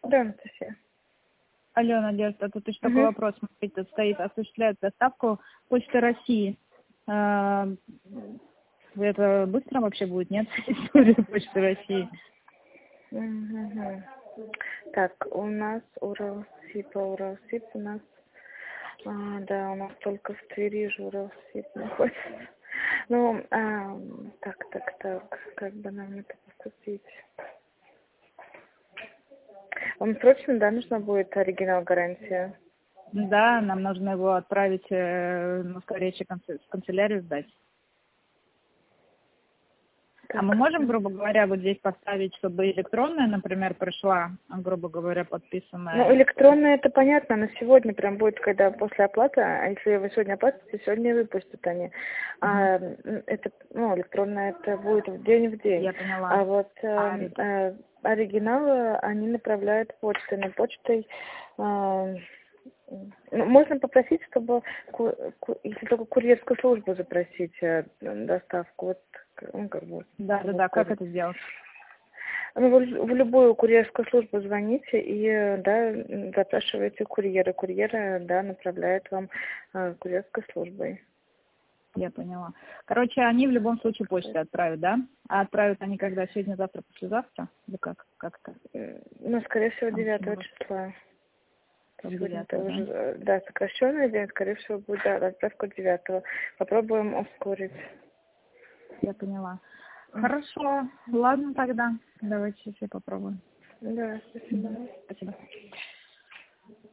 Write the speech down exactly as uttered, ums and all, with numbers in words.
Да, Анастасия. Алло, Надежда, тут еще Мгм. такой вопрос, смотрите, стоит, осуществляет доставку Почты России. А, Это быстро вообще будет, нет? История Почты России. Мгм. Так, у нас Уралсиб, а Уралсиб у нас, а, да, у нас только в Твери же Уралсиб находится. Ну, а, так, так, так, как бы нам это поступить? Вам срочно, да, нужна будет оригинал гарантии? Да, нам нужно его отправить э, на скорейшей канцелярию, в канцелярию сдать. А Так, мы можем, грубо говоря, вот здесь поставить, чтобы электронная, например, пришла, грубо говоря, ну, подписанная? электронная это понятно, но сегодня прям будет, когда после оплаты, а если вы сегодня оплатите, сегодня выпустят они. А, м, это, ну, электронная это будет в день в день. Я поняла. А вот э, А, э, оригиналы они направляют почтой, на почтой. э, ну, можно попросить, чтобы, ку- ку- если только курьерскую службу запросить э, доставку, вот, ну, как бы, да, да, вот да, как курьер. это сделать? Ну, вы в любую курьерскую службу звоните и, да, запрашиваете курьера. Курьера, да, направляет вам э, курьерской службой. Я поняла. Короче, они в любом случае почтой отправят, да? А отправят они когда? Сегодня, завтра, послезавтра? Или как? Как это? М, Ну, скорее всего, Обычно девятого вот числа. Сегодня это девятого, да? уже, э, да, сокращенный день, скорее всего, будет, да, отправка девятого. Попробуем ускорить. Я поняла. М, Хорошо. Ладно тогда. Давайте сейчас я попробую. Да, спасибо. Мгм. Спасибо.